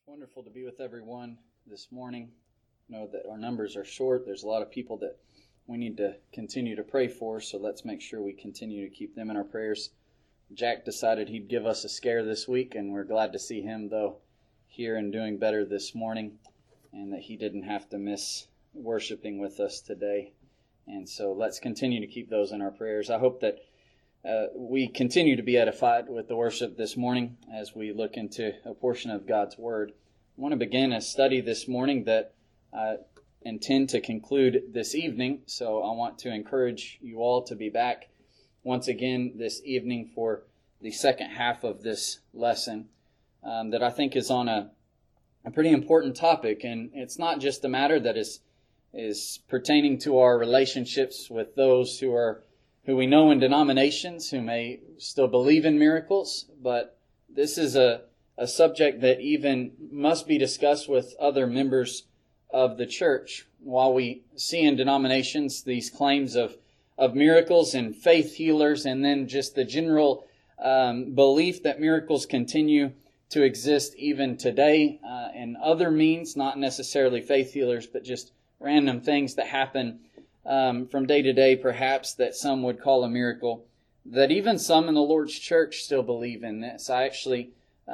Wonderful to be with everyone this morning. I know that our numbers are short. There's a lot of people that we need to continue to pray for, so let's make sure we continue to keep them in our prayers. Jack decided he'd give us a scare this week, and we're glad to see him, though, here and doing better this morning, and that he didn't have to miss worshiping with us today. And so let's continue to keep those in our prayers. I hope that we continue to be edified with the worship this morning as we look into a portion of God's Word. I want to begin a study this morning that I intend to conclude this evening, so I want to encourage you all to be back once again this evening for the second half of this lesson that I think is on a pretty important topic, and it's not just a matter that is pertaining to our relationships with those who we know in denominations who may still believe in miracles, but this is a subject that even must be discussed with other members of the church. While we see in denominations these claims of miracles and faith healers, and then just the general belief that miracles continue to exist even today in other means, not necessarily faith healers, but just random things that happen from day to day, perhaps, that some would call a miracle, that even some in the Lord's church still believe in this. I actually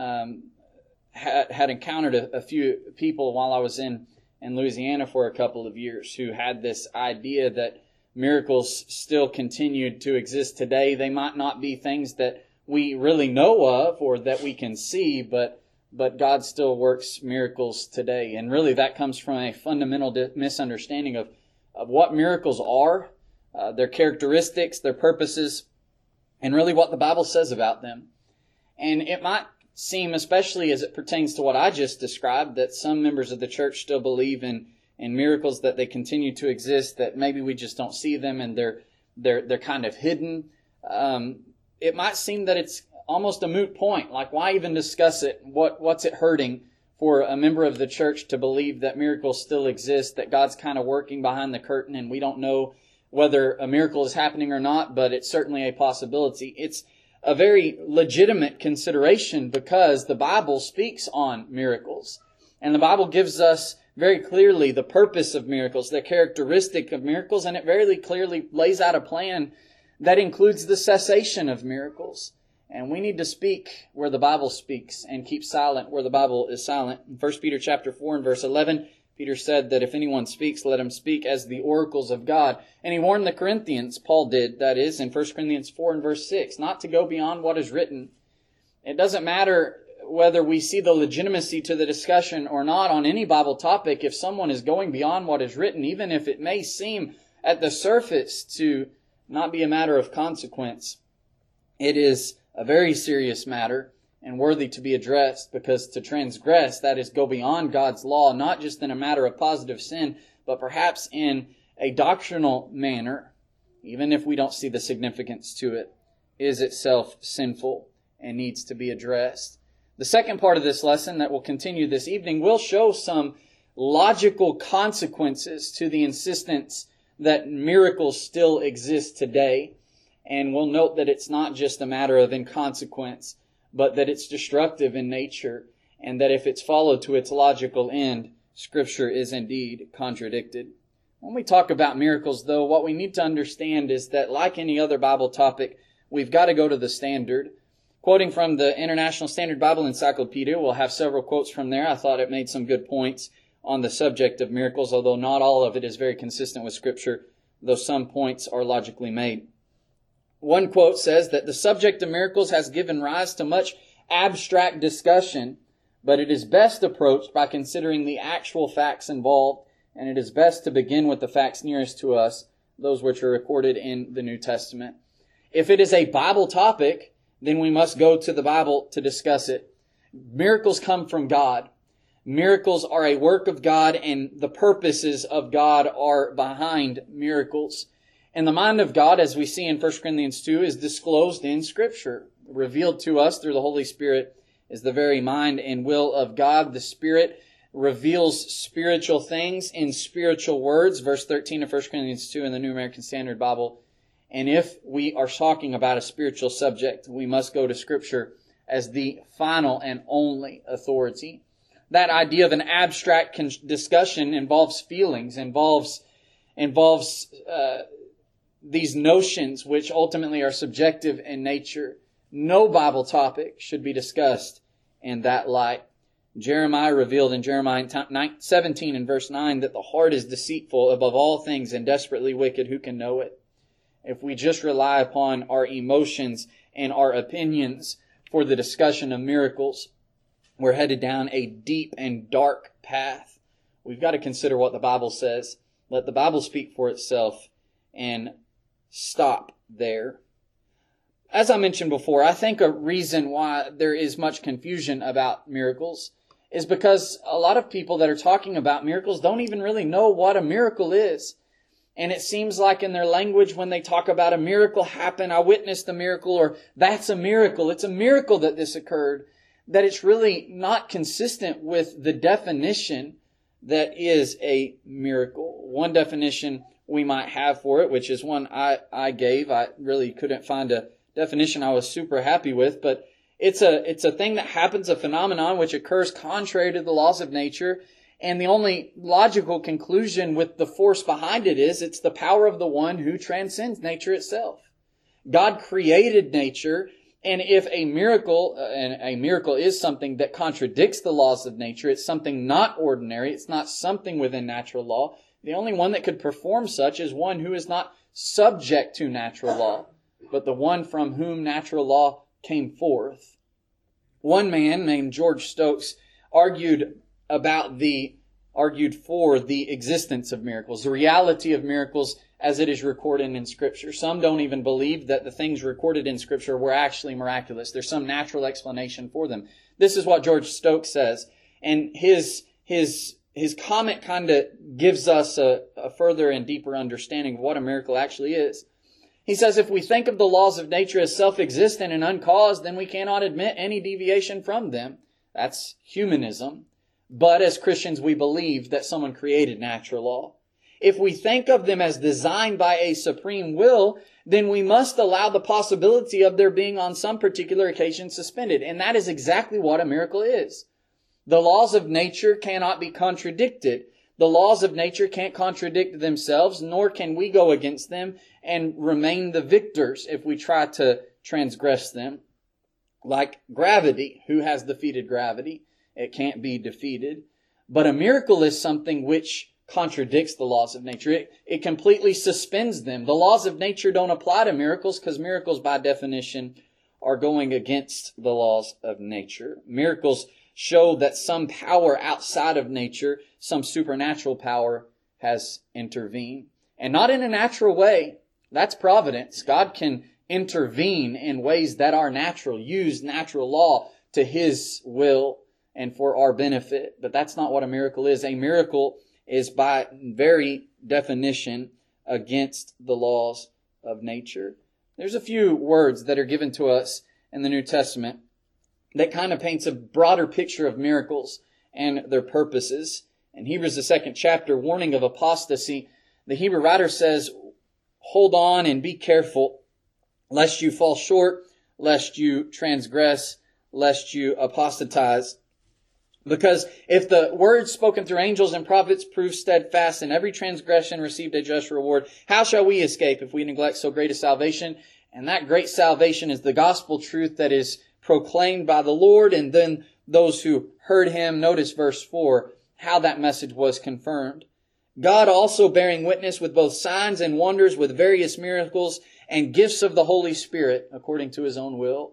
had encountered a few people while I was in Louisiana for a couple of years who had this idea that miracles still continued to exist today. They might not be things that we really know of or that we can see, but God still works miracles today. And really that comes from a fundamental misunderstanding of what miracles are, their characteristics, their purposes, and really what the Bible says about them. And it might seem, especially as it pertains to what I just described, that some members of the church still believe in miracles, that they continue to exist, that maybe we just don't see them and they're kind of hidden. It might seem that it's almost a moot point. Like, why even discuss it? What's it hurting for a member of the church to believe that miracles still exist, that God's kind of working behind the curtain and we don't know whether a miracle is happening or not, but it's certainly a possibility. It's a very legitimate consideration because the Bible speaks on miracles. And the Bible gives us very clearly the purpose of miracles, the characteristic of miracles, and it very clearly lays out a plan that includes the cessation of miracles. And we need to speak where the Bible speaks and keep silent where the Bible is silent. In 1 Peter chapter 4 and verse 11, Peter said that if anyone speaks, let him speak as the oracles of God. And he warned the Corinthians, Paul did, that is, in 1 Corinthians 4 and verse 6, not to go beyond what is written. It doesn't matter whether we see the legitimacy to the discussion or not on any Bible topic. If someone is going beyond what is written, even if it may seem at the surface to not be a matter of consequence, it is a very serious matter and worthy to be addressed, because to transgress, that is, go beyond God's law, not just in a matter of positive sin, but perhaps in a doctrinal manner, even if we don't see the significance to it, is itself sinful and needs to be addressed. The second part of this lesson that will continue this evening will show some logical consequences to the insistence that miracles still exist today. And we'll note that it's not just a matter of inconsequence, but that it's destructive in nature, and that if it's followed to its logical end, Scripture is indeed contradicted. When we talk about miracles, though, what we need to understand is that, like any other Bible topic, we've got to go to the standard. Quoting from the International Standard Bible Encyclopedia, we'll have several quotes from there. I thought it made some good points on the subject of miracles, although not all of it is very consistent with Scripture, though some points are logically made. One quote says that the subject of miracles has given rise to much abstract discussion, but it is best approached by considering the actual facts involved, and it is best to begin with the facts nearest to us, those which are recorded in the New Testament. If it is a Bible topic, then we must go to the Bible to discuss it. Miracles come from God. Miracles are a work of God, and the purposes of God are behind miracles. And the mind of God, as we see in 1 Corinthians 2, is disclosed in Scripture. Revealed to us through the Holy Spirit is the very mind and will of God. The Spirit reveals spiritual things in spiritual words. Verse 13 of 1 Corinthians 2 in the New American Standard Bible. And if we are talking about a spiritual subject, we must go to Scripture as the final and only authority. that idea of an abstract discussion involves feelings, involves these notions which ultimately are subjective in nature. No Bible topic should be discussed in that light. Jeremiah revealed in Jeremiah 17 and verse 9 that the heart is deceitful above all things and desperately wicked. Who can know it? If we just rely upon our emotions and our opinions for the discussion of miracles, we're headed down a deep and dark path. We've got to consider what the Bible says. Let the Bible speak for itself and stop there. As I mentioned before, I think a reason why there is much confusion about miracles is because a lot of people that are talking about miracles don't even really know what a miracle is. And it seems like in their language, when they talk about a miracle happened, I witnessed a miracle, or that's a miracle, it's a miracle that this occurred, that it's really not consistent with the definition that is a miracle. One definition we might have for it, which is one I gave. I really couldn't find a definition I was super happy with, but it's a thing that happens, a phenomenon which occurs contrary to the laws of nature. And the only logical conclusion with the force behind it is it's the power of the one who transcends nature itself. God created nature, and if a miracle is something that contradicts the laws of nature, it's something not ordinary, it's not something within natural law, the only one that could perform such is one who is not subject to natural law, but the one from whom natural law came forth. One man named George Stokes argued for the existence of miracles, the reality of miracles as it is recorded in Scripture. Some don't even believe that the things recorded in Scripture were actually miraculous. There's some natural explanation for them. This is what George Stokes says, and his comment kind of gives us a further and deeper understanding of what a miracle actually is. He says, if we think of the laws of nature as self-existent and uncaused, then we cannot admit any deviation from them. That's humanism. But as Christians, we believe that someone created natural law. If we think of them as designed by a supreme will, then we must allow the possibility of their being on some particular occasion suspended. And that is exactly what a miracle is. The laws of nature cannot be contradicted. The laws of nature can't contradict themselves, nor can we go against them and remain the victors if we try to transgress them. Like gravity, who has defeated gravity? It can't be defeated. But a miracle is something which contradicts the laws of nature. It completely suspends them. The laws of nature don't apply to miracles because miracles by definition are going against the laws of nature. Miracles show that some power outside of nature, some supernatural power, has intervened. And not in a natural way. That's providence. God can intervene in ways that are natural, use natural law to His will and for our benefit. But that's not what a miracle is. A miracle is by very definition against the laws of nature. There's a few words that are given to us in the New Testament that kind of paints a broader picture of miracles and their purposes. In Hebrews, the 2nd chapter, warning of apostasy, the Hebrew writer says, hold on and be careful, lest you fall short, lest you transgress, lest you apostatize. Because if the words spoken through angels and prophets prove steadfast, and every transgression received a just reward, how shall we escape if we neglect so great a salvation? And that great salvation is the gospel truth that is proclaimed by the Lord, and then those who heard Him. Notice verse 4, how that message was confirmed. God also bearing witness with both signs and wonders, with various miracles and gifts of the Holy Spirit, according to His own will.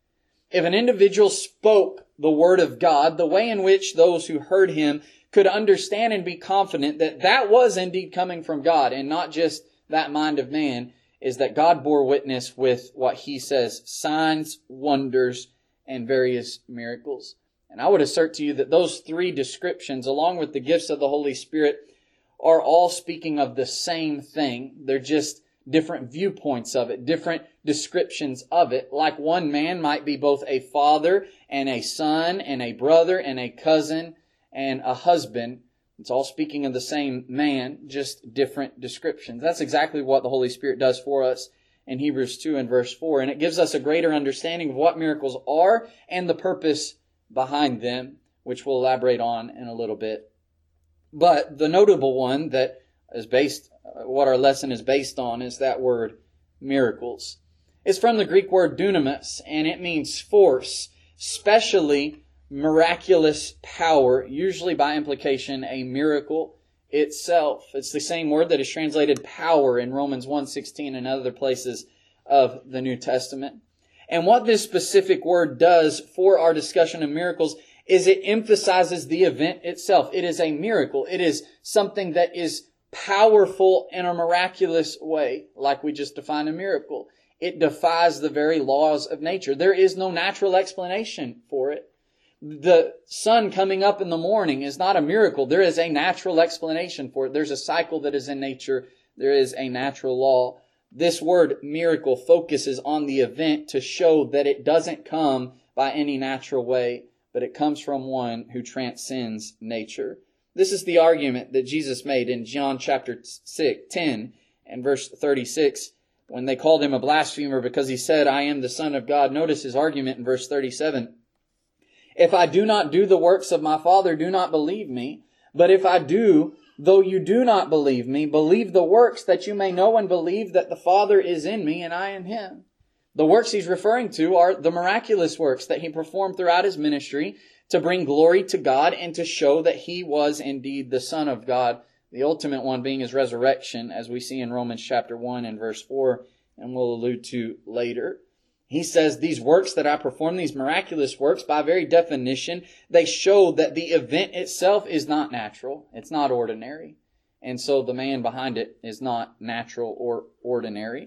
If an individual spoke the Word of God, the way in which those who heard Him could understand and be confident that that was indeed coming from God and not just that mind of man, is that God bore witness with what He says, signs, wonders, and various miracles. And I would assert to you that those three descriptions, along with the gifts of the Holy Spirit, are all speaking of the same thing. They're just different viewpoints of it, different descriptions of it. Like one man might be both a father and a son and a brother and a cousin and a husband. It's all speaking of the same man, just different descriptions. That's exactly what the Holy Spirit does for us in Hebrews 2 and verse 4. And it gives us a greater understanding of what miracles are and the purpose behind them. which we'll elaborate on in a little bit. But the notable one that is what our lesson is based on is that word miracles. It's from the Greek word dunamis, and it means force, especially miraculous power, usually by implication a miracle itself. It's the same word that is translated power in Romans 1:16 and other places of the New Testament. And what this specific word does for our discussion of miracles is it emphasizes the event itself. It is a miracle. It is something that is powerful in a miraculous way, like we just defined a miracle. It defies the very laws of nature. There is no natural explanation for it. The sun coming up in the morning is not a miracle. There is a natural explanation for it. There's a cycle that is in nature. There is a natural law. This word miracle focuses on the event to show that it doesn't come by any natural way, but it comes from one who transcends nature. This is the argument that Jesus made in John chapter 10 and verse 36 when they called him a blasphemer because he said, "I am the Son of God." Notice his argument in verse 37. "If I do not do the works of my Father, do not believe me. But if I do, though you do not believe me, believe the works, that you may know and believe that the Father is in me and I in him." The works he's referring to are the miraculous works that he performed throughout his ministry to bring glory to God and to show that he was indeed the Son of God, the ultimate one being his resurrection, as we see in Romans chapter 1 and verse 4, and we'll allude to later. He says, these works that I perform, these miraculous works, by very definition, they show that the event itself is not natural. It's not ordinary. And so the man behind it is not natural or ordinary.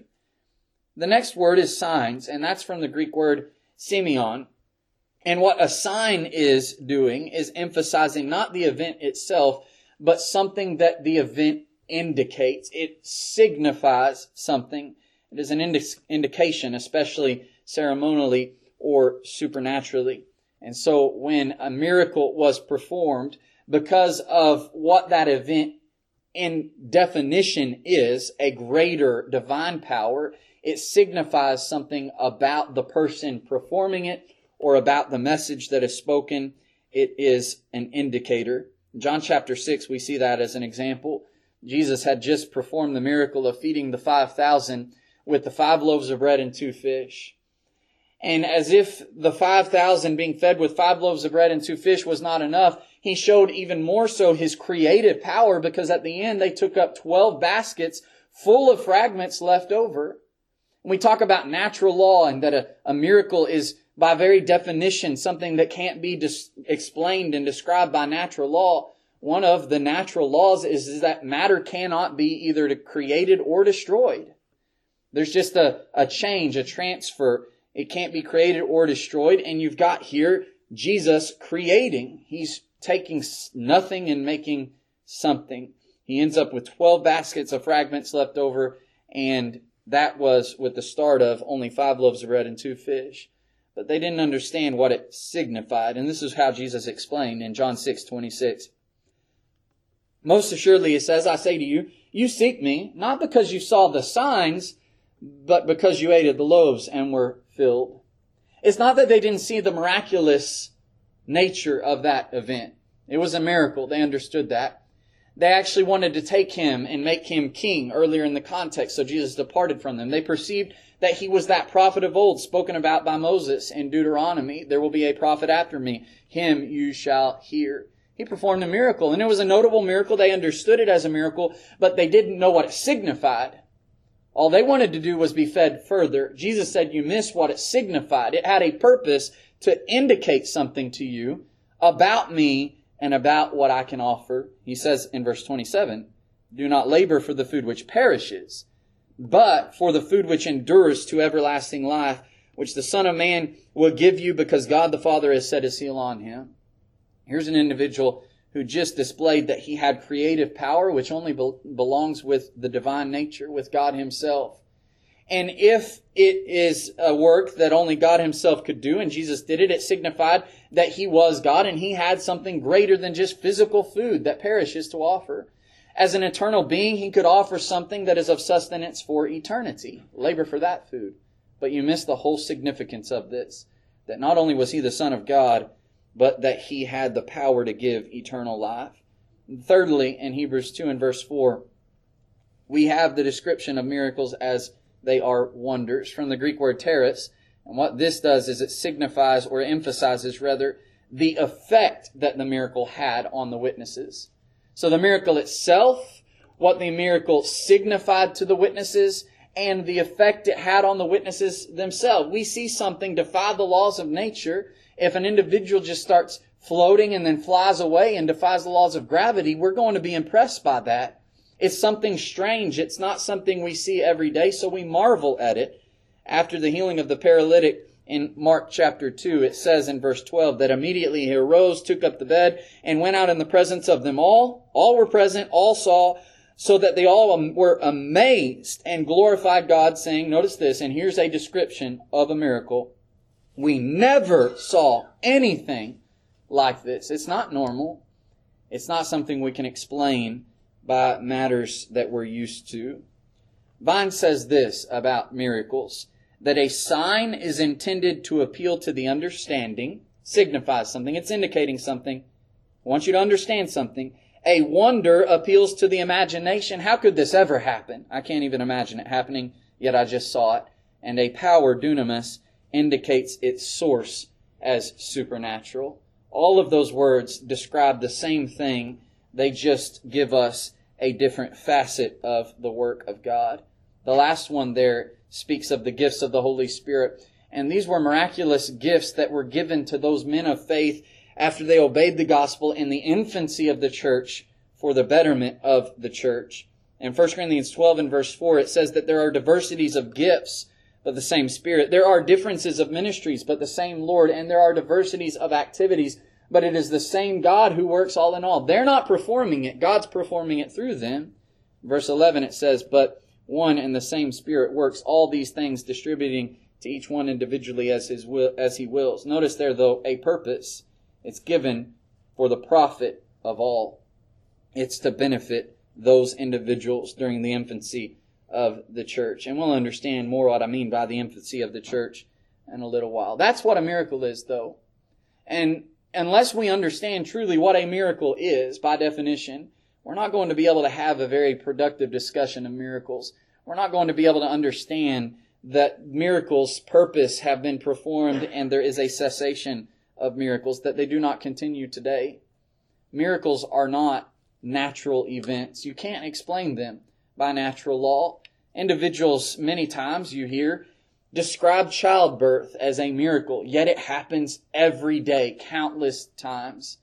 The next word is signs, and that's from the Greek word semeion. And what a sign is doing is emphasizing not the event itself, but something that the event indicates. It signifies something. It is an indication, especially ceremonially or supernaturally. And so when a miracle was performed, because of what that event in definition is, a greater divine power, it signifies something about the person performing it or about the message that is spoken. It is an indicator. In John chapter 6, we see that as an example. Jesus had just performed the miracle of feeding the 5,000 with the 5 loaves of bread and 2 fish. And as if the 5,000 being fed with 5 loaves of bread and 2 fish was not enough, he showed even more so his creative power, because at the end they took up 12 baskets full of fragments left over. When we talk about natural law and that a miracle is by very definition something that can't be explained and described by natural law, one of the natural laws is that matter cannot be either created or destroyed. There's just a change, a transfer. It can't be created or destroyed. And you've got here Jesus creating. He's taking nothing and making something. He ends up with 12 baskets of fragments left over, and that was with the start of only 5 loaves of bread and 2 fish. But they didn't understand what it signified. And this is how Jesus explained in John 6:26. "Most assuredly," he says, "I say to you, you seek me, not because you saw the signs, but because you ate of the loaves and were filled." It's not that they didn't see the miraculous nature of that event. It was a miracle. They understood that. They actually wanted to take him and make him king earlier in the context, so Jesus departed from them. They perceived that he was that prophet of old spoken about by Moses in Deuteronomy. "There will be a prophet after me. Him you shall hear." He performed a miracle, and it was a notable miracle. They understood it as a miracle, but they didn't know what it signified. All they wanted to do was be fed further. Jesus said, you miss what it signified. It had a purpose to indicate something to you about me and about what I can offer. He says in verse 27, "Do not labor for the food which perishes, but for the food which endures to everlasting life, which the Son of Man will give you, because God the Father has set his seal on him." Here's an individual who just displayed that he had creative power, which only belongs with the divine nature, with God himself. And if it is a work that only God himself could do, and Jesus did it, it signified that he was God and he had something greater than just physical food that perishes to offer. As an eternal being, he could offer something that is of sustenance for eternity. Labor for that food. But you miss the whole significance of this. That not only was he the Son of God, but that He had the power to give eternal life. And thirdly, in Hebrews 2 and verse 4, we have the description of miracles as they are wonders, from the Greek word teres. And what this does is it signifies, or emphasizes rather, the effect that the miracle had on the witnesses. So the miracle itself, what the miracle signified to the witnesses, and the effect it had on the witnesses themselves. We see something defy the laws of nature. If an individual just starts floating and then flies away and defies the laws of gravity, we're going to be impressed by that. It's something strange. It's not something we see every day, so we marvel at it. After the healing of the paralytic in Mark chapter 2, it says in verse 12 that immediately he arose, took up the bed, and went out in the presence of them all. All were present, all saw, so that they all were amazed and glorified God, saying, notice this, and here's a description of a miracle. We never saw anything like this. It's not normal. It's not something we can explain by matters that we're used to. Vine says this about miracles, that a sign is intended to appeal to the understanding, signifies something, it's indicating something. I want you to understand something. A wonder appeals to the imagination. How could this ever happen? I can't even imagine it happening, yet I just saw it. And a power, dunamis, indicates its source as supernatural. All of those words describe the same thing. They just give us a different facet of the work of God. The last one there speaks of the gifts of the Holy Spirit. And these were miraculous gifts that were given to those men of faith after they obeyed the gospel in the infancy of the church for the betterment of the church. In 1 Corinthians 12 and verse 4, it says that there are diversities of gifts, but the same Spirit. There are differences of ministries, but the same Lord. And there are diversities of activities, but it is the same God who works all in all. They're not performing it. God's performing it through them. Verse 11, it says, but one and the same Spirit works all these things, distributing to each one individually as He wills. Notice there, though, a purpose. It's given for the profit of all. It's to benefit those individuals during the infancy of the church. And we'll understand more what I mean by the infancy of the church in a little while. That's what a miracle is, though. And unless we understand truly what a miracle is, by definition, we're not going to be able to have a very productive discussion of miracles. We're not going to be able to understand that miracles' purpose have been performed and there is a cessation of miracles, that they do not continue today. Miracles are not natural events. You can't explain them by natural law. Individuals, many times you hear, describe childbirth as a miracle, yet it happens every day, countless times.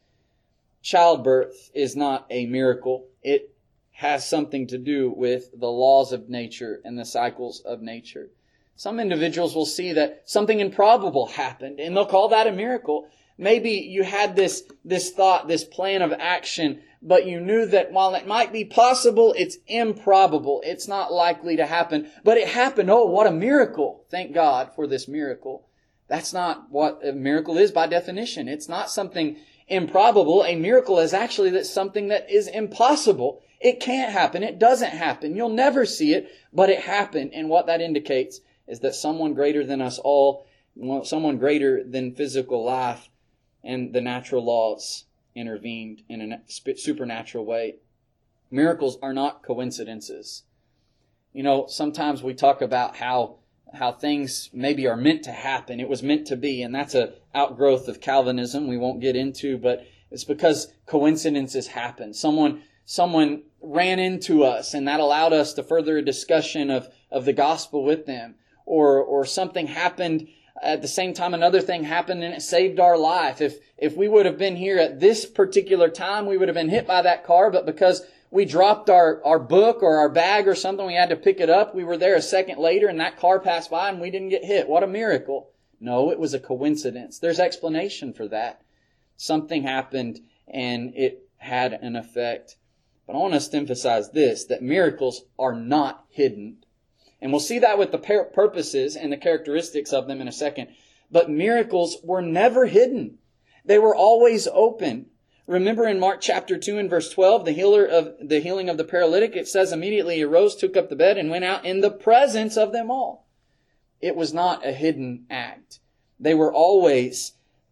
Childbirth is not a miracle. It has something to do with the laws of nature and the cycles of nature. Some individuals will see that something improbable happened, and they'll call that a miracle. Maybe you had this thought, this plan of action, but you knew that while it might be possible, it's improbable. It's not likely to happen. But it happened. Oh, what a miracle. Thank God for this miracle. That's not what a miracle is by definition. It's not something improbable. A miracle is actually something that is impossible. It can't happen. It doesn't happen. You'll never see it, but it happened. And what that indicates is that someone greater than us all, someone greater than physical life and the natural laws, intervened in a supernatural way. Miracles are not coincidences. You know, sometimes we talk about how things maybe are meant to happen. It was meant to be, and that's an outgrowth of Calvinism we won't get into, but it's because coincidences happen. Someone ran into us, and that allowed us to further a discussion of the gospel with them. Or something happened at the same time another thing happened and it saved our life. If we would have been here at this particular time, we would have been hit by that car, but because we dropped our book or our bag or something, we had to pick it up. We were there a second later and that car passed by and we didn't get hit. What a miracle. No, it was a coincidence. There's explanation for that. Something happened and it had an effect. But I want us to emphasize this, that miracles are not hidden. And we'll see that with the purposes and the characteristics of them in a second. But miracles were never hidden. They were always open. Remember in Mark chapter 2 and verse 12, the healing of the paralytic, it says immediately he arose, took up the bed, and went out in the presence of them all. It was not a hidden act. They were always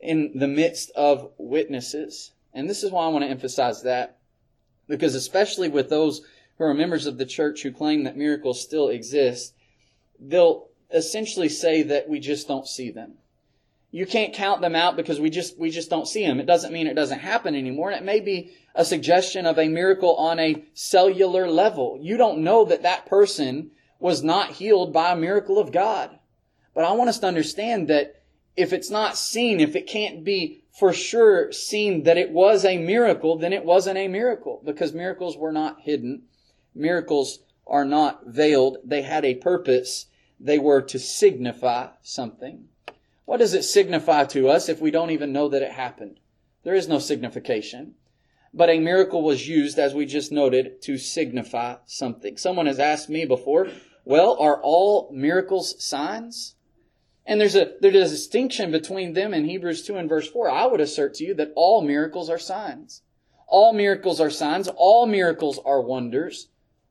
in the midst of witnesses. And this is why I want to emphasize that, because especially with those who are members of the church who claim that miracles still exist, they'll essentially say that we just don't see them. You can't count them out because we just don't see them. It doesn't mean it doesn't happen anymore. And it may be a suggestion of a miracle on a cellular level. You don't know that that person was not healed by a miracle of God. But I want us to understand that if it's not seen, if it can't be for sure seen that it was a miracle, then it wasn't a miracle, because miracles were not hidden. Miracles are not veiled. They had a purpose. They were to signify something. What does it signify to us if we don't even know that it happened? There is no signification. But a miracle was used, as we just noted, to signify something. Someone has asked me before, well, are all miracles signs? And there's a distinction between them in Hebrews 2 and verse 4. I would assert to you that all miracles are signs. All miracles are signs. All miracles are wonders.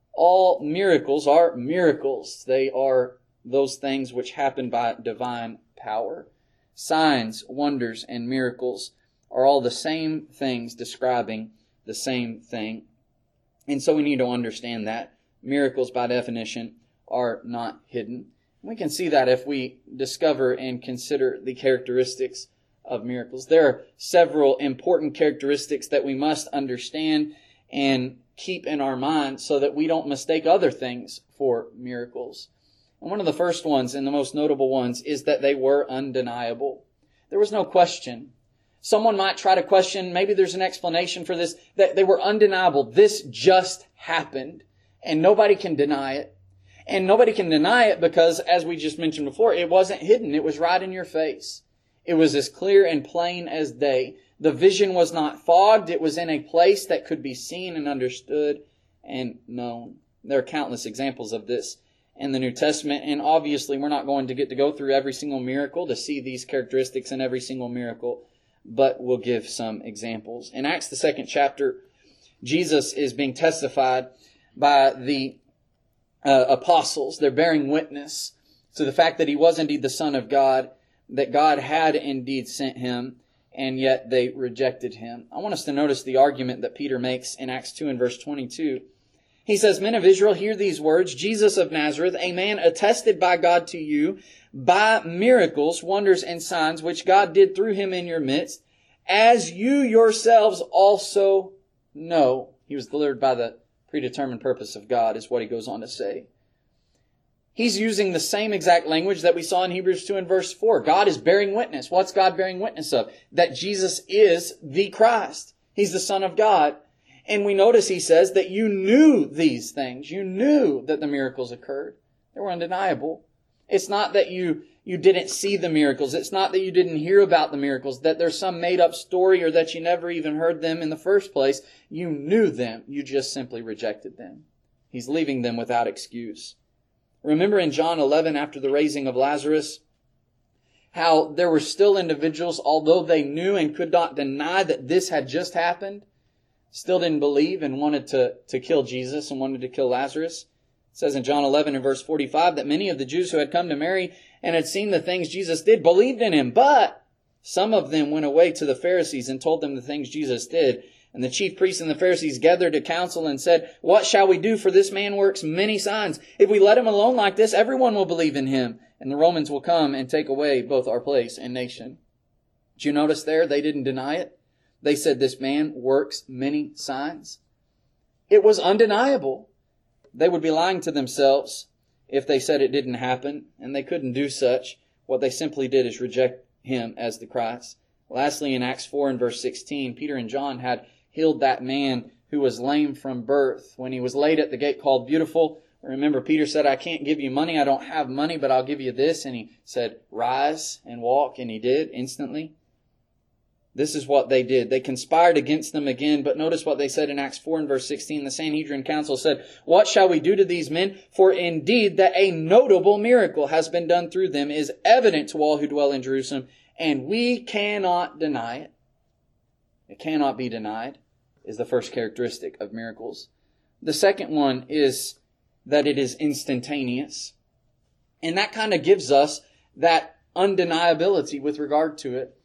All miracles are miracles. They are those things which happen by divine power. Signs, wonders, and miracles are all the same things describing the same thing. And so we need to understand that miracles, by definition, are not hidden. We can see that if we discover and consider the characteristics of miracles. There are several important characteristics that we must understand and keep in our mind so that we don't mistake other things for miracles. And one of the first ones and the most notable ones is that they were undeniable. There was no question. Someone might try to question, maybe there's an explanation for this, that they were undeniable. This just happened, and nobody can deny it. And nobody can deny it because, as we just mentioned before, it wasn't hidden. It was right in your face. It was as clear and plain as day. The vision was not fogged. It was in a place that could be seen and understood and known. There are countless examples of this in the New Testament, and obviously we're not going to get to go through every single miracle to see these characteristics in every single miracle, but we'll give some examples. In Acts, the 2nd chapter, Jesus is being testified by the apostles. They're bearing witness to the fact that he was indeed the Son of God, that God had indeed sent him, and yet they rejected him. I want us to notice the argument that Peter makes in Acts 2 and verse 22. He says, "Men of Israel, hear these words. Jesus of Nazareth, a man attested by God to you by miracles, wonders, and signs, which God did through him in your midst, as you yourselves also know." He was delivered by the predetermined purpose of God, is what he goes on to say. He's using the same exact language that we saw in Hebrews 2 and verse 4. God is bearing witness. What's God bearing witness of? That Jesus is the Christ. He's the Son of God. And we notice he says that you knew these things. You knew that the miracles occurred. They were undeniable. It's not that you didn't see the miracles. It's not that you didn't hear about the miracles, that there's some made-up story or that you never even heard them in the first place. You knew them. You just simply rejected them. He's leaving them without excuse. Remember in John 11, after the raising of Lazarus, how there were still individuals, although they knew and could not deny that this had just happened, still didn't believe and wanted to kill Jesus and wanted to kill Lazarus. It says in John 11 and verse 45 that many of the Jews who had come to Mary and had seen the things Jesus did believed in him. But some of them went away to the Pharisees and told them the things Jesus did. And the chief priests and the Pharisees gathered a council and said, "What shall we do? For this man works many signs. If we let him alone like this, everyone will believe in him. And the Romans will come and take away both our place and nation." Did you notice there? They didn't deny it. They said this man works many signs. It was undeniable. They would be lying to themselves if they said it didn't happen, and they couldn't do such. What they simply did is reject him as the Christ. Lastly, in Acts 4 and verse 16, Peter and John had healed that man who was lame from birth. When he was laid at the gate called Beautiful, remember Peter said, "I can't give you money. I don't have money, but I'll give you this." And he said, "Rise and walk." And he did instantly. This is what they did. They conspired against them again, but notice what they said in Acts 4 and verse 16. The Sanhedrin Council said, "What shall we do to these men? For indeed that a notable miracle has been done through them is evident to all who dwell in Jerusalem, and we cannot deny it." It cannot be denied is the first characteristic of miracles. The second one is that it is instantaneous. And that kind of gives us that undeniability with regard to it.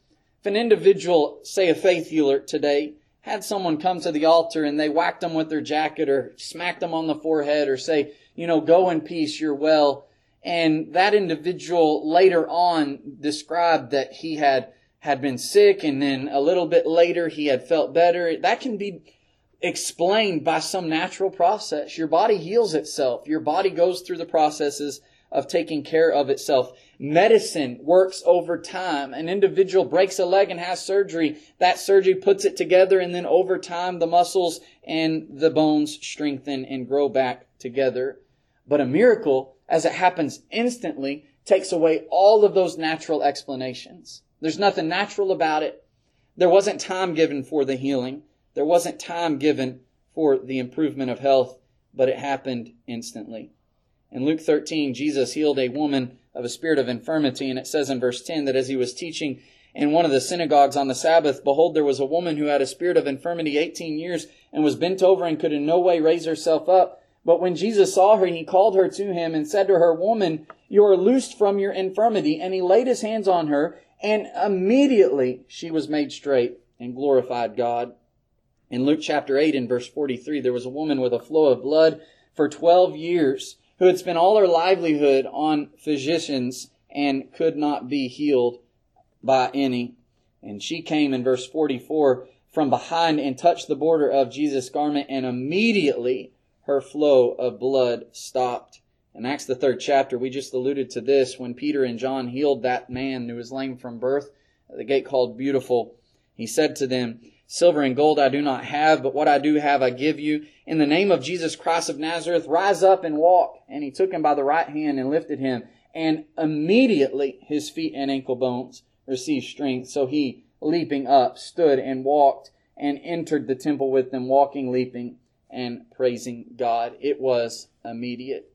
If an individual, say a faith healer today, had someone come to the altar and they whacked them with their jacket or smacked them on the forehead or say, go in peace, you're well. And that individual later on described that he had been sick and then a little bit later he had felt better. That can be explained by some natural process. Your body heals itself. Your body goes through the processes of taking care of itself. Medicine works over time. An individual breaks a leg and has surgery. That surgery puts it together, and then over time the muscles and the bones strengthen and grow back together. But a miracle, as it happens instantly, takes away all of those natural explanations. There's nothing natural about it. There wasn't time given for the healing. There wasn't time given for the improvement of health, but it happened instantly. In Luke 13, Jesus healed a woman of a spirit of infirmity, and it says in verse 10 that as he was teaching in one of the synagogues on the Sabbath, behold, there was a woman who had a spirit of infirmity 18 years and was bent over and could in no way raise herself up. But when Jesus saw her, he called her to him and said to her, Woman, you are loosed from your infirmity. And he laid his hands on her, and immediately she was made straight and glorified God. In Luke chapter 8 and verse 43, there was a woman with a flow of blood for 12 years who had spent all her livelihood on physicians and could not be healed by any. And she came in verse 44 from behind and touched the border of Jesus' garment, and immediately her flow of blood stopped. In Acts the 3rd chapter, we just alluded to this when Peter and John healed that man who was lame from birth at the gate called Beautiful. He said to them, Silver and gold I do not have, but what I do have I give you. In the name of Jesus Christ of Nazareth, rise up and walk. And he took him by the right hand and lifted him. And immediately his feet and ankle bones received strength. So he, leaping up, stood and walked and entered the temple with them, walking, leaping, and praising God. It was immediate.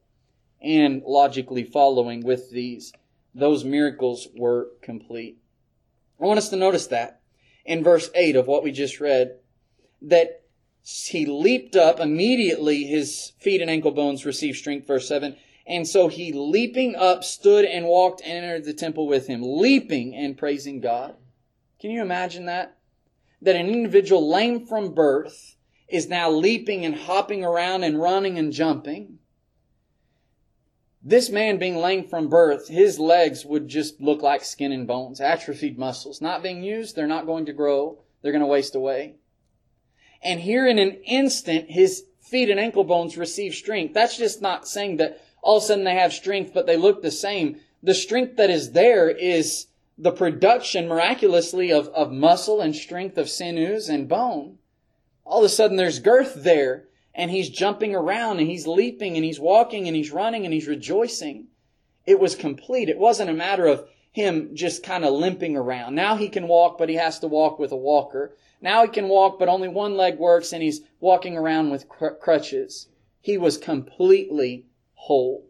And logically following with those miracles were complete. I want us to notice that in verse 8 of what we just read, that he leaped up, immediately his feet and ankle bones received strength, verse 7. And so he, leaping up, stood and walked and entered the temple with him, leaping and praising God. Can you imagine that? That an individual lame from birth is now leaping and hopping around and running and jumping. This man being lame from birth, his legs would just look like skin and bones, atrophied muscles. Not being used, they're not going to grow. They're going to waste away. And here in an instant, his feet and ankle bones receive strength. That's just not saying that all of a sudden they have strength, but they look the same. The strength that is there is the production, miraculously, of muscle and strength of sinews and bone. All of a sudden there's girth there. And he's jumping around and he's leaping and he's walking and he's running and he's rejoicing. It was complete. It wasn't a matter of him just kind of limping around. Now he can walk, but he has to walk with a walker. Now he can walk, but only one leg works and he's walking around with crutches. He was completely whole.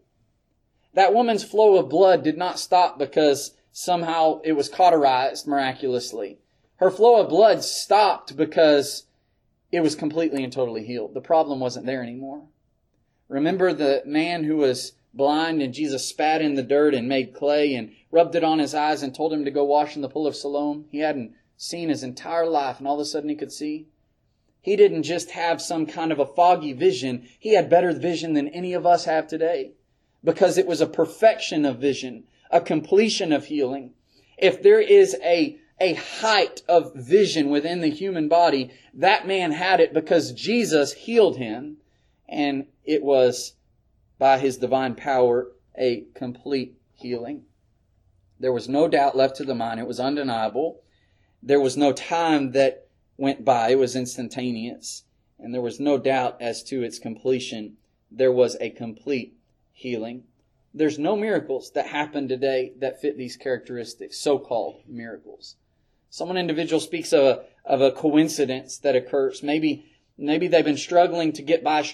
That woman's flow of blood did not stop because somehow it was cauterized miraculously. Her flow of blood stopped because it was completely and totally healed. The problem wasn't there anymore. Remember the man who was blind and Jesus spat in the dirt and made clay and rubbed it on his eyes and told him to go wash in the pool of Siloam? He hadn't seen his entire life and all of a sudden he could see. He didn't just have some kind of a foggy vision. He had better vision than any of us have today because it was a perfection of vision, a completion of healing. If there is a height of vision within the human body, that man had it because Jesus healed him, and it was by his divine power a complete healing. There was no doubt left to the mind. It was undeniable. There was no time that went by. It was instantaneous, and there was no doubt as to its completion. There was a complete healing. There's no miracles that happen today that fit these characteristics, so-called miracles. Some individual speaks of a coincidence that occurs. Maybe they've been struggling to get by,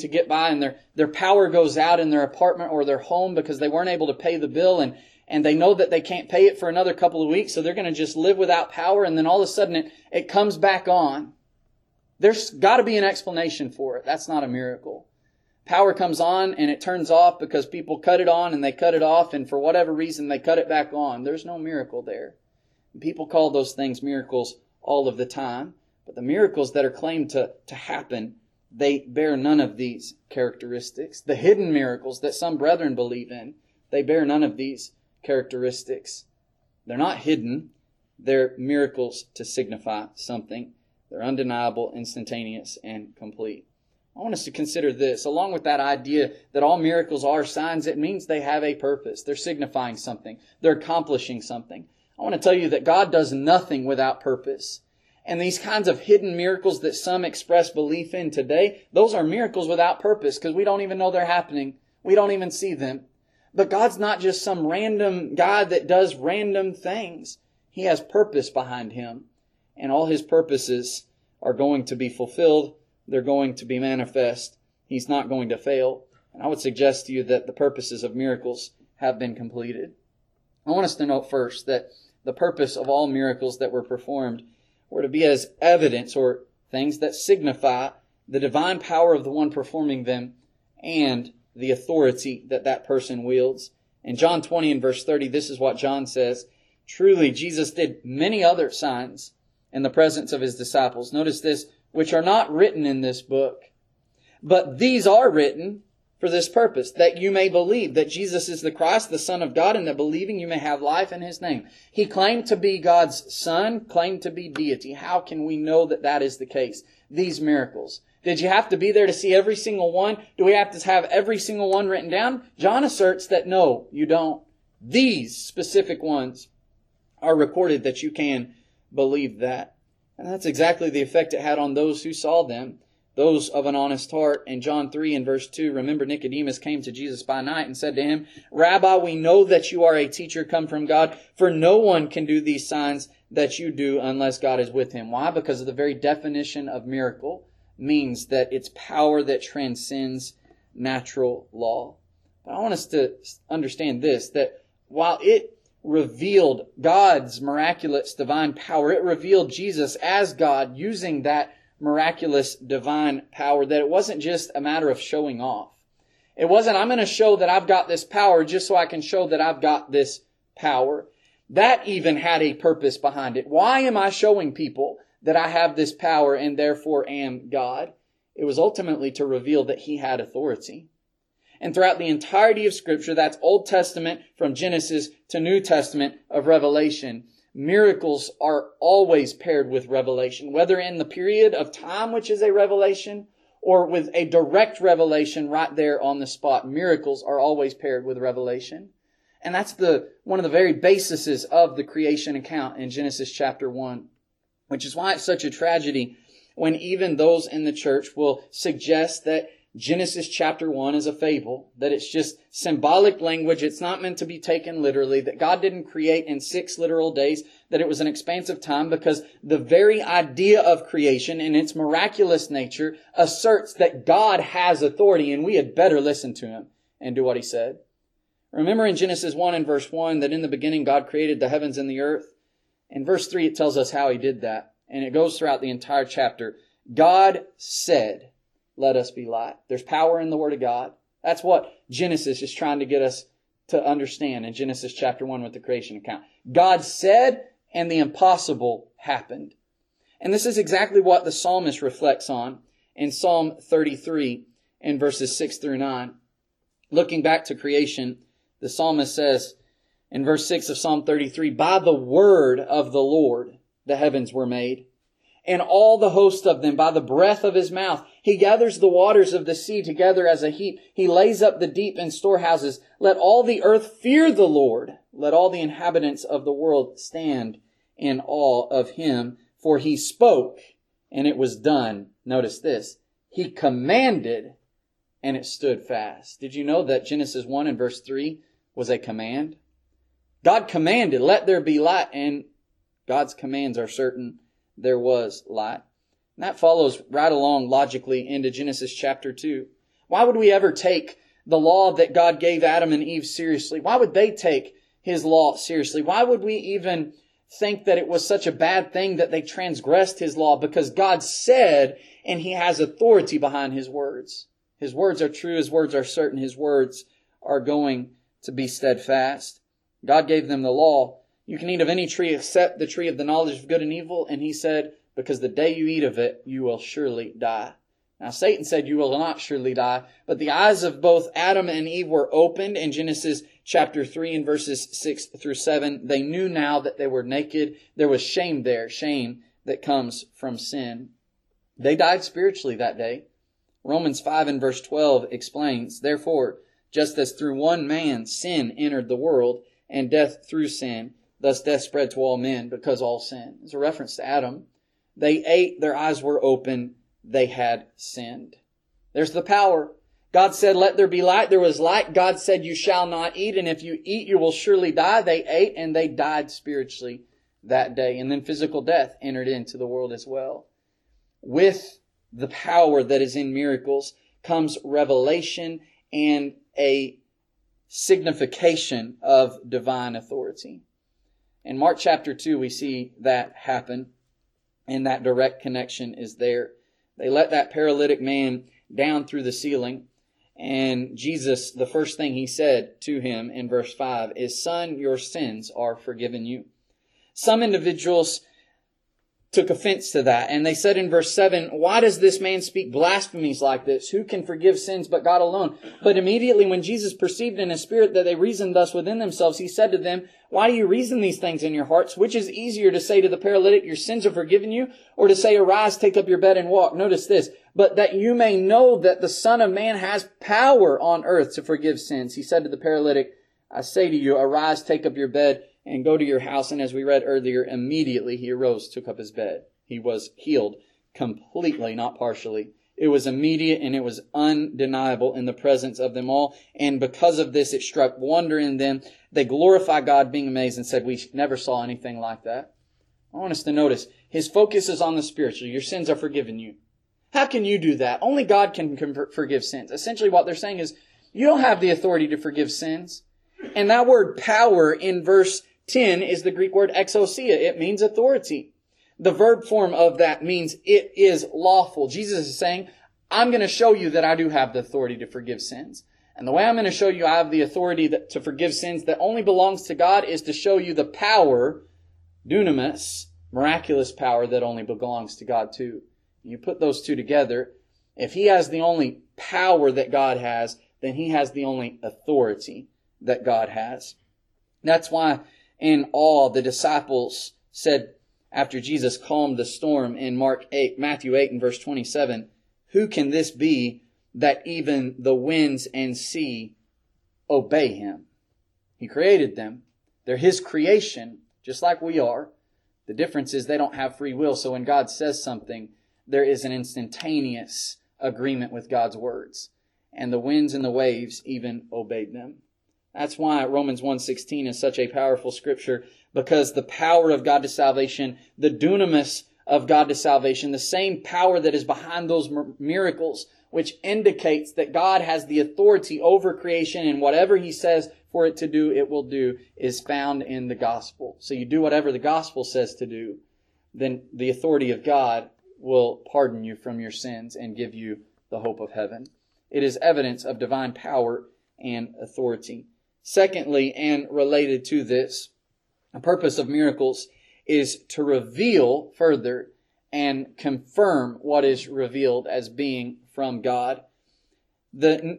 and their power goes out in their apartment or their home because they weren't able to pay the bill, and they know that they can't pay it for another couple of weeks, so they're going to just live without power, and then all of a sudden it comes back on. There's got to be an explanation for it. That's not a miracle. Power comes on and it turns off because people cut it on and they cut it off, and for whatever reason they cut it back on. There's no miracle there. People call those things miracles all of the time. But the miracles that are claimed to happen, they bear none of these characteristics. The hidden miracles that some brethren believe in, they bear none of these characteristics. They're not hidden. They're miracles to signify something. They're undeniable, instantaneous, and complete. I want us to consider this. Along with that idea that all miracles are signs, it means they have a purpose. They're signifying something. They're accomplishing something. I want to tell you that God does nothing without purpose. And these kinds of hidden miracles that some express belief in today, those are miracles without purpose because we don't even know they're happening. We don't even see them. But God's not just some random God that does random things. He has purpose behind Him. And all His purposes are going to be fulfilled. They're going to be manifest. He's not going to fail. And I would suggest to you that the purposes of miracles have been completed. I want us to note first that the purpose of all miracles that were performed were to be as evidence or things that signify the divine power of the one performing them and the authority that that person wields. In John 20 and verse 30, this is what John says. Truly, Jesus did many other signs in the presence of His disciples. Notice this, which are not written in this book. But these are written for this purpose, that you may believe that Jesus is the Christ, the Son of God, and that believing you may have life in His name. He claimed to be God's Son, claimed to be deity. How can we know that that is the case? These miracles. Did you have to be there to see every single one? Do we have to have every single one written down? John asserts that no, you don't. These specific ones are recorded that you can believe that. And that's exactly the effect it had on those who saw them. Those of an honest heart. In John 3 and verse 2, remember Nicodemus came to Jesus by night and said to Him, Rabbi, we know that you are a teacher come from God, for no one can do these signs that you do unless God is with him. Why? Because of the very definition of miracle means that it's power that transcends natural law. But I want us to understand this, that while it revealed God's miraculous divine power, it revealed Jesus as God using that miraculous divine power, that it wasn't just a matter of showing off. It wasn't, I'm going to show that I've got this power just so I can show that I've got this power. That even had a purpose behind it. Why am I showing people that I have this power and therefore am God? It was ultimately to reveal that He had authority. And throughout the entirety of Scripture, that's Old Testament from Genesis to New Testament of Revelation, miracles are always paired with revelation, whether in the period of time, which is a revelation, or with a direct revelation right there on the spot. Miracles are always paired with revelation. And that's one of the very bases of the creation account in Genesis chapter 1, which is why it's such a tragedy when even those in the church will suggest that Genesis chapter 1 is a fable, that it's just symbolic language, it's not meant to be taken literally, that God didn't create in 6 literal days, that it was an expanse of time, because the very idea of creation and its miraculous nature asserts that God has authority, and we had better listen to Him and do what He said. Remember in Genesis 1 and verse 1 that in the beginning God created the heavens and the earth? In verse 3 it tells us how He did that, and it goes throughout the entire chapter. God said, let us be light. There's power in the Word of God. That's what Genesis is trying to get us to understand in Genesis chapter 1 with the creation account. God said, and the impossible happened. And this is exactly what the psalmist reflects on in Psalm 33 in verses 6 through 9. Looking back to creation, the psalmist says in verse 6 of Psalm 33, by the word of the Lord the heavens were made, and all the host of them by the breath of His mouth. He gathers the waters of the sea together as a heap. He lays up the deep in storehouses. Let all the earth fear the Lord. Let all the inhabitants of the world stand in awe of Him. For He spoke, and it was done. Notice this. He commanded, and it stood fast. Did you know that Genesis 1 and verse 3 was a command? God commanded, let there be light, and God's commands are certain. There was light. And that follows right along logically into Genesis chapter 2. Why would we ever take the law that God gave Adam and Eve seriously? Why would they take His law seriously? Why would we even think that it was such a bad thing that they transgressed His law? Because God said, and He has authority behind His words. His words are true. His words are certain. His words are going to be steadfast. God gave them the law. You can eat of any tree except the tree of the knowledge of good and evil. And he said, because the day you eat of it, you will surely die. Now Satan said, you will not surely die. But the eyes of both Adam and Eve were opened in Genesis chapter 3 and verses 6 through 7. They knew now that they were naked. There was shame there, shame that comes from sin. They died spiritually that day. Romans 5 and verse 12 explains, therefore, just as through one man sin entered the world, and death through sin, thus death spread to all men because all sin. It's a reference to Adam. They ate, their eyes were open, they had sinned. There's the power. God said, let there be light. There was light. God said, you shall not eat, and if you eat, you will surely die. They ate, and they died spiritually that day. And then physical death entered into the world as well. With the power that is in miracles comes revelation and a signification of divine authority. In Mark chapter 2, we see that happen, and that direct connection is there. They let that paralytic man down through the ceiling, and Jesus, the first thing he said to him in verse 5 is, son, your sins are forgiven you. Some individuals took offense to that, and they said in verse 7, why does this man speak blasphemies like this? Who can forgive sins but God alone? But immediately when Jesus perceived in his spirit that they reasoned thus within themselves, he said to them, why do you reason these things in your hearts? Which is easier to say to the paralytic, your sins are forgiven you, or to say, arise, take up your bed and walk? Notice this, but that you may know that the Son of Man has power on earth to forgive sins. He said to the paralytic, I say to you, arise, take up your bed and go to your house. And as we read earlier, immediately he arose, took up his bed. He was healed completely, not partially. It was immediate and it was undeniable in the presence of them all. And because of this, it struck wonder in them. They glorified God, being amazed, and said, we never saw anything like that. I want us to notice, his focus is on the spiritual. Your sins are forgiven you. How can you do that? Only God can forgive sins. Essentially what they're saying is, you don't have the authority to forgive sins. And that word power in verse 10 is the Greek word exousia. It means authority. The verb form of that means it is lawful. Jesus is saying, I'm going to show you that I do have the authority to forgive sins. And the way I'm going to show you I have the authority to forgive sins that only belongs to God is to show you the power, dunamis, miraculous power that only belongs to God too. You put those two together, if he has the only power that God has, then he has the only authority that God has. That's why in awe the disciples said, after Jesus calmed the storm in Matthew 8 and verse 27, who can this be that even the winds and sea obey him? He created them. They're his creation, just like we are. The difference is they don't have free will. So when God says something, there is an instantaneous agreement with God's words. And the winds and the waves even obeyed them. That's why Romans 1:16 is such a powerful scripture, because the power of God to salvation, the dunamis of God to salvation, the same power that is behind those miracles, which indicates that God has the authority over creation, and whatever he says for it to do, it will do, is found in the gospel. So you do whatever the gospel says to do, then the authority of God will pardon you from your sins and give you the hope of heaven. It is evidence of divine power and authority. Secondly, and related to this, the purpose of miracles is to reveal further and confirm what is revealed as being from God. The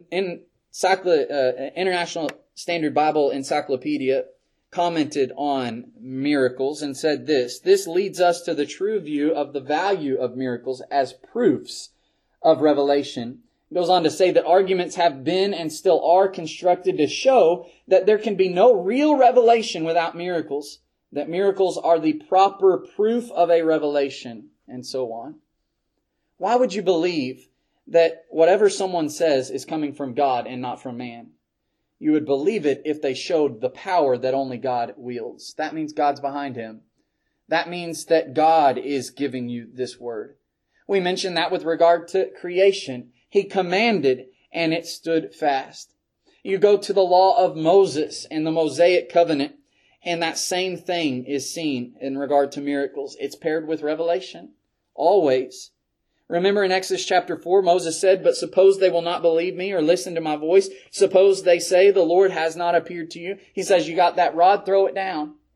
International Standard Bible Encyclopedia commented on miracles and said this: this leads us to the true view of the value of miracles as proofs of revelation. It goes on to say that arguments have been and still are constructed to show that there can be no real revelation without miracles, that miracles are the proper proof of a revelation, and so on. Why would you believe that whatever someone says is coming from God and not from man? You would believe it if they showed the power that only God wields. That means God's behind him. That means that God is giving you this word. We mentioned that with regard to creation. He commanded and it stood fast. You go to the law of Moses and the Mosaic covenant, and that same thing is seen in regard to miracles. It's paired with revelation. Always. Remember in Exodus chapter 4, Moses said, but suppose they will not believe me or listen to my voice. Suppose they say the Lord has not appeared to you. He says, you got that rod, throw it down.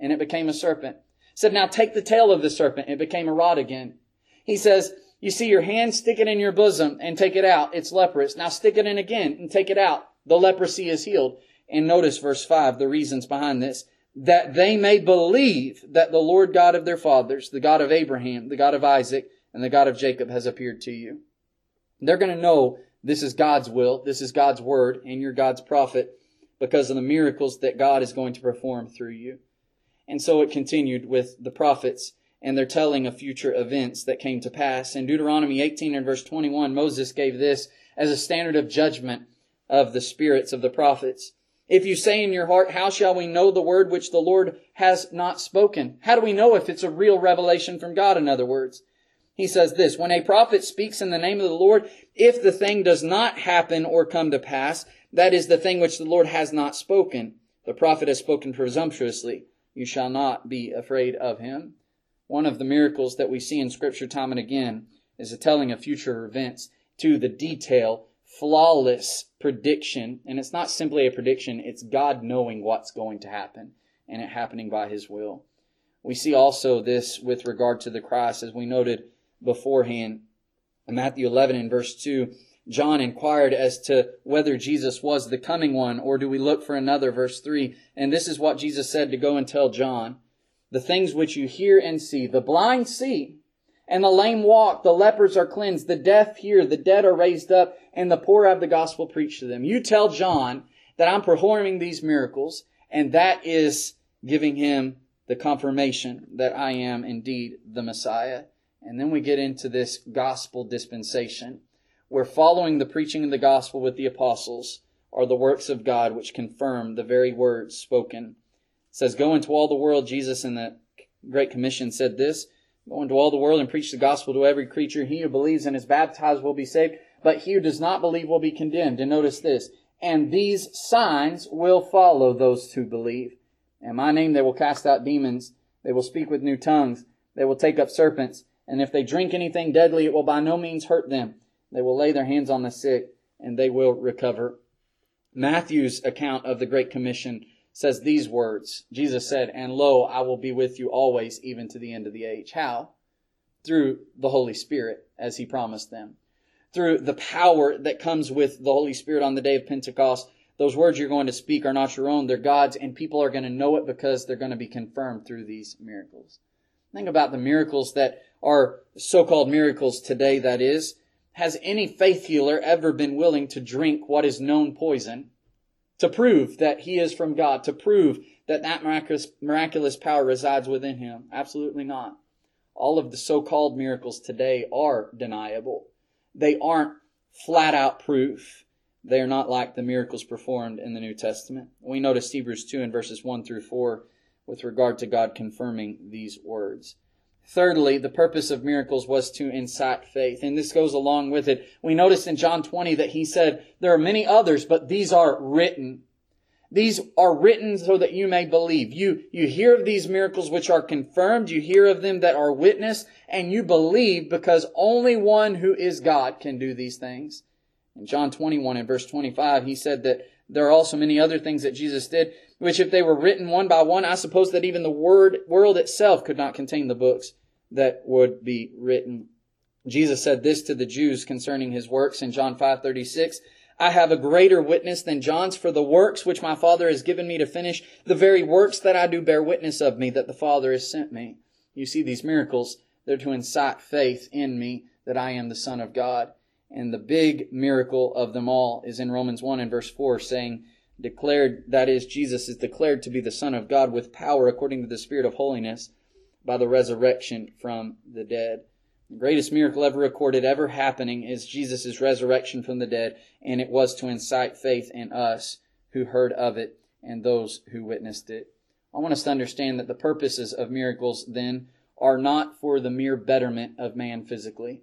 and it became a serpent. He said, now take the tail of the serpent. It became a rod again. He says, you see your hand, stick it in your bosom and take it out. It's leprous. Now stick it in again and take it out. The leprosy is healed. And notice verse 5, the reasons behind this. That they may believe that the Lord God of their fathers, the God of Abraham, the God of Isaac, and the God of Jacob has appeared to you. They're going to know this is God's will, this is God's word, and you're God's prophet because of the miracles that God is going to perform through you. And so it continued with the prophets and their telling of future events that came to pass. In Deuteronomy 18 and verse 21, Moses gave this as a standard of judgment of the spirits of the prophets. If you say in your heart, how shall we know the word which the Lord has not spoken? How do we know if it's a real revelation from God, in other words? He says this, when a prophet speaks in the name of the Lord, if the thing does not happen or come to pass, that is the thing which the Lord has not spoken. The prophet has spoken presumptuously. You shall not be afraid of him. One of the miracles that we see in Scripture time and again is a telling of future events to the detail, flawless prediction. And it's not simply a prediction, it's God knowing what's going to happen and it happening by His will. We see also this with regard to the Christ, as we noted beforehand. In Matthew 11 and verse 2, John inquired as to whether Jesus was the coming one, or do we look for another, verse 3. And this is what Jesus said to go and tell John. The things which you hear and see, the blind see, and the lame walk, the lepers are cleansed, the deaf hear, the dead are raised up, and the poor have the gospel preached to them. You tell John that I'm performing these miracles, and that is giving him the confirmation that I am indeed the Messiah. And then we get into this gospel dispensation, where following the preaching of the gospel with the apostles are the works of God which confirm the very words spoken. It says, go into all the world. Jesus in the Great Commission said this, go into all the world and preach the gospel to every creature. He who believes and is baptized will be saved, but he who does not believe will be condemned. And notice this, and these signs will follow those who believe. In my name they will cast out demons, they will speak with new tongues, they will take up serpents, and if they drink anything deadly, it will by no means hurt them. They will lay their hands on the sick, and they will recover. Matthew's account of the Great Commission says these words. Jesus said, and lo, I will be with you always, even to the end of the age. How? Through the Holy Spirit, as He promised them. Through the power that comes with the Holy Spirit on the day of Pentecost. Those words you're going to speak are not your own, they're God's, and people are going to know it because they're going to be confirmed through these miracles. Think about the miracles that are so-called miracles today, that is. Has any faith healer ever been willing to drink what is known poison to prove that he is from God, to prove that that miraculous power resides within him? Absolutely not. All of the so-called miracles today are deniable. They aren't flat-out proof. They are not like the miracles performed in the New Testament. We notice Hebrews 2 and verses 1 through 4 with regard to God confirming these words. Thirdly, the purpose of miracles was to incite faith. And this goes along with it. We noticed in John 20 that He said, there are many others, but these are written. These are written so that you may believe. You hear of these miracles which are confirmed. You hear of them that are witnessed. And you believe because only one who is God can do these things. In John 21 and verse 25, He said that there are also many other things that Jesus did, which if they were written one by one, I suppose that even the world itself could not contain the books that would be written. Jesus said this to the Jews concerning His works in John 5:36, I have a greater witness than John's, for the works which my Father has given me to finish, the very works that I do bear witness of me, that the Father has sent me. You see, these miracles, they're to incite faith in me that I am the Son of God. And the big miracle of them all is in Romans 1 and verse 4, saying, declared, that is, Jesus is declared to be the Son of God with power according to the Spirit of holiness by the resurrection from the dead. The greatest miracle ever recorded, ever happening, is Jesus' resurrection from the dead, and it was to incite faith in us who heard of it and those who witnessed it. I want us to understand that the purposes of miracles, then, are not for the mere betterment of man physically.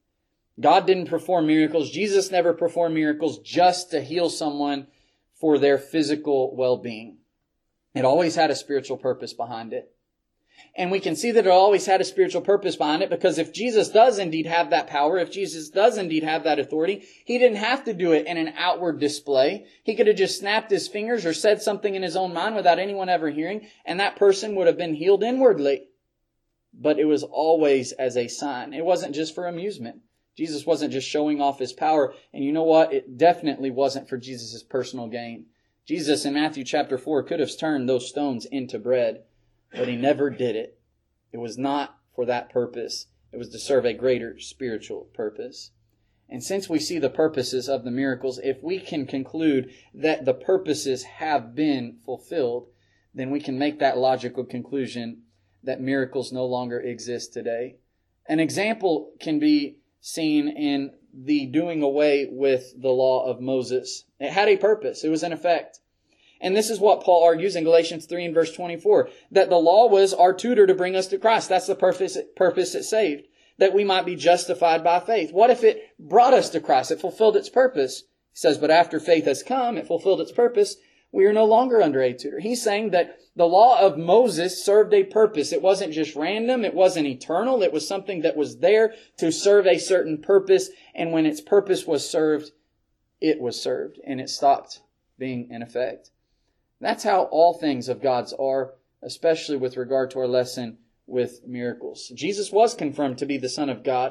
God didn't perform miracles. Jesus never performed miracles just to heal someone for their physical well-being. It always had a spiritual purpose behind it. And we can see that it always had a spiritual purpose behind it, because if Jesus does indeed have that power, if Jesus does indeed have that authority, He didn't have to do it in an outward display. He could have just snapped His fingers or said something in His own mind without anyone ever hearing, and that person would have been healed inwardly. But it was always as a sign. It wasn't just for amusement. Jesus wasn't just showing off His power. And you know what? It definitely wasn't for Jesus' personal gain. Jesus in Matthew chapter 4 could have turned those stones into bread, but He never did it. It was not for that purpose. It was to serve a greater spiritual purpose. And since we see the purposes of the miracles, if we can conclude that the purposes have been fulfilled, then we can make that logical conclusion that miracles no longer exist today. An example can be seen in the doing away with the law of Moses. It had a purpose. It was an effect. And this is what Paul argues in Galatians 3 and verse 24, that the law was our tutor to bring us to Christ. That's the purpose it saved, that we might be justified by faith. What if it brought us to Christ? It fulfilled its purpose. He says, but after faith has come, it fulfilled its purpose. We are no longer under a tutor. He's saying that the law of Moses served a purpose. It wasn't just random. It wasn't eternal. It was something that was there to serve a certain purpose. And when its purpose was served, it was served. And it stopped being in effect. That's how all things of God's are, especially with regard to our lesson with miracles. Jesus was confirmed to be the Son of God.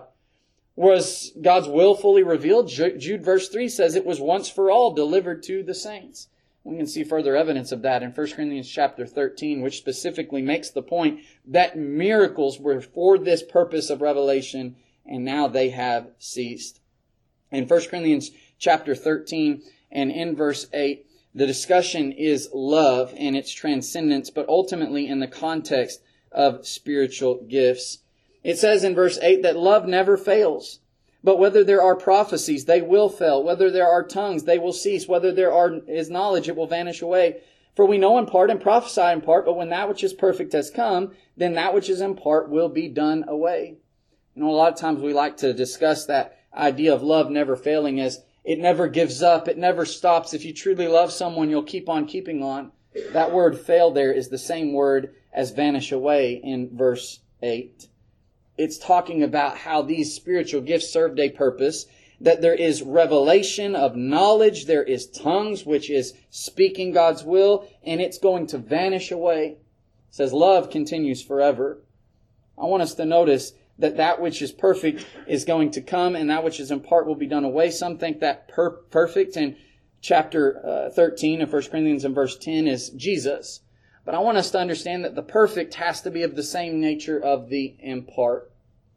Was God's will fully revealed? Jude verse 3 says it was once for all delivered to the saints. We can see further evidence of that in 1 Corinthians chapter 13, which specifically makes the point that miracles were for this purpose of revelation, and now they have ceased. In 1 Corinthians chapter 13 and in verse 8, the discussion is love and its transcendence, but ultimately in the context of spiritual gifts. It says in verse 8 that love never fails. But whether there are prophecies, they will fail. Whether there are tongues, they will cease. Whether there is knowledge, it will vanish away. For we know in part and prophesy in part, but when that which is perfect has come, then that which is in part will be done away. You know, a lot of times we like to discuss that idea of love never failing as it never gives up. It never stops. If you truly love someone, you'll keep on keeping on. That word fail there is the same word as vanish away in verse 8. It's talking about how these spiritual gifts served a purpose, that there is revelation of knowledge, there is tongues, which is speaking God's will, and it's going to vanish away. It says love continues forever. I want us to notice that that which is perfect is going to come, and that which is in part will be done away. Some think that perfect in chapter 13 of 1 Corinthians and verse 10 is Jesus. But I want us to understand that the perfect has to be of the same nature of the in part.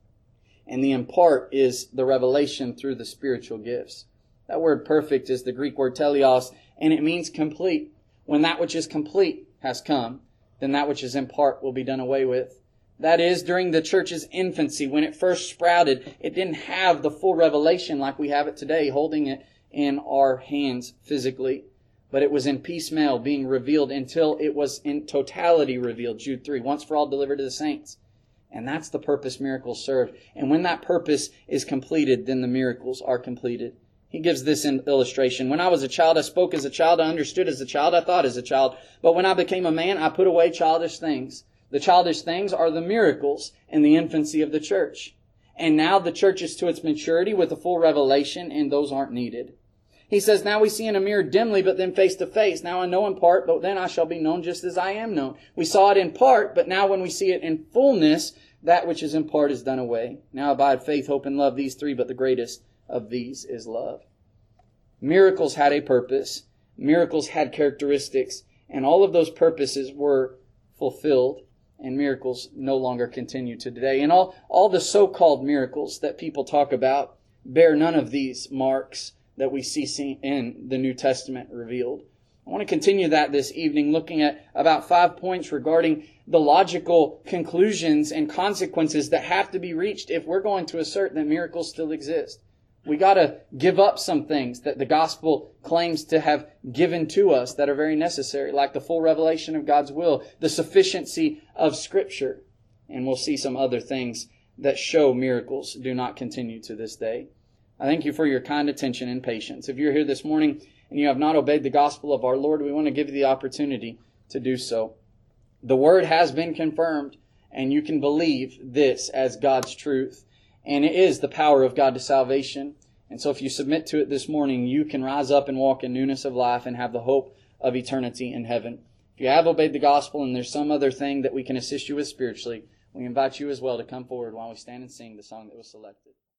And the in part is the revelation through the spiritual gifts. That word perfect is the Greek word teleos, and it means complete. When that which is complete has come, then that which is in part will be done away with. That is, during the church's infancy, when it first sprouted, it didn't have the full revelation like we have it today, holding it in our hands physically. But it was in piecemeal being revealed until it was in totality revealed. Jude 3, once for all delivered to the saints. And that's the purpose miracles served. And when that purpose is completed, then the miracles are completed. He gives this in illustration. When I was a child, I spoke as a child, I understood as a child, I thought as a child. But when I became a man, I put away childish things. The childish things are the miracles in the infancy of the church. And now the church is to its maturity with a full revelation, and those aren't needed. He says, now we see in a mirror dimly, but then face to face. Now I know in part, but then I shall be known just as I am known. We saw it in part, but now when we see it in fullness, that which is in part is done away. Now abide faith, hope, and love, these three, but the greatest of these is love. Miracles had a purpose. Miracles had characteristics. And all of those purposes were fulfilled. And miracles no longer continue to today. And all the so-called miracles that people talk about bear none of these marks that we see in the New Testament revealed. I want to continue that this evening, looking at about 5 points regarding the logical conclusions and consequences that have to be reached if we're going to assert that miracles still exist. We got to give up some things that the gospel claims to have given to us that are very necessary, like the full revelation of God's will, the sufficiency of Scripture. And we'll see some other things that show miracles do not continue to this day. I thank you for your kind attention and patience. If you're here this morning and you have not obeyed the gospel of our Lord, we want to give you the opportunity to do so. The word has been confirmed, and you can believe this as God's truth. And it is the power of God to salvation. And so if you submit to it this morning, you can rise up and walk in newness of life and have the hope of eternity in heaven. If you have obeyed the gospel and there's some other thing that we can assist you with spiritually, we invite you as well to come forward while we stand and sing the song that was selected.